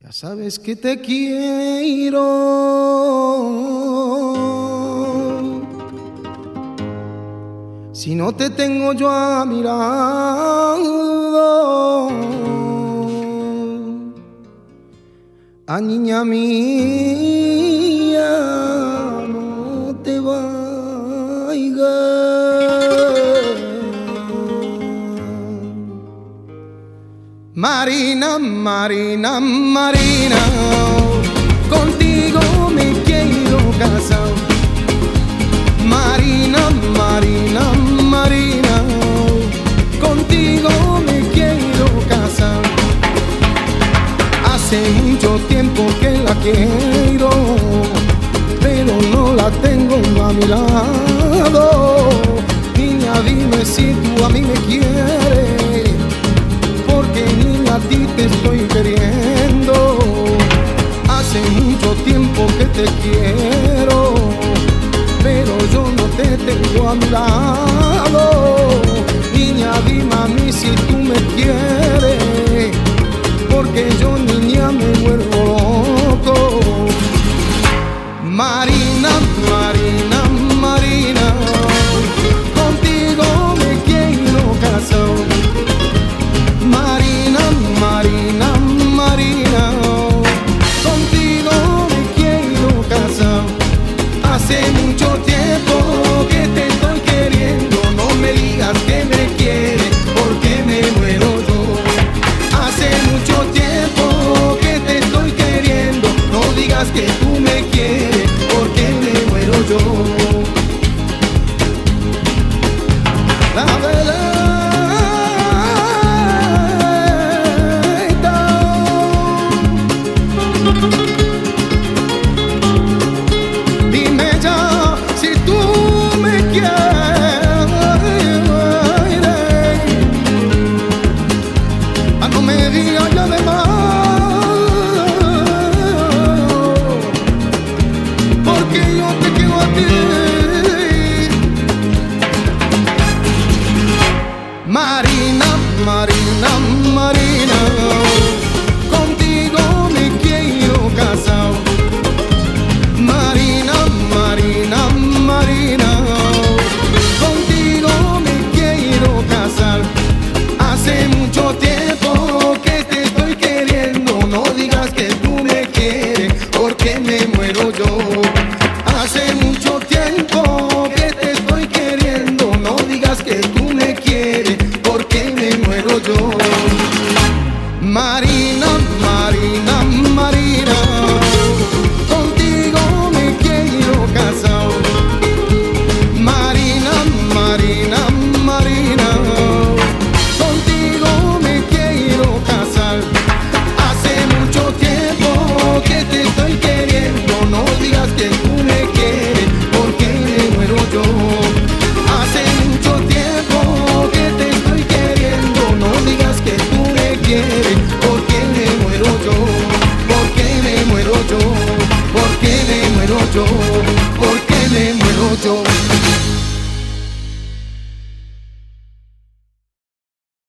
Ya sabes que te quiero, si no te tengo yo a mi lado, a niña mía, no te vayas. Marina, Marina, Marina, contigo me quiero casar. Marina, Marina, Marina, contigo me quiero casar. Hace mucho tiempo que la quiero, pero no la tengo a mi lado. Niña, dime si tú a mí me quieres, porque niña, a ti te estoy queriendo. Hace mucho tiempo que te quiero, pero yo no te tengo a mi lado. Niña, dime a mí si tú me quieres, porque yo, niña, me vuelvo loco. María.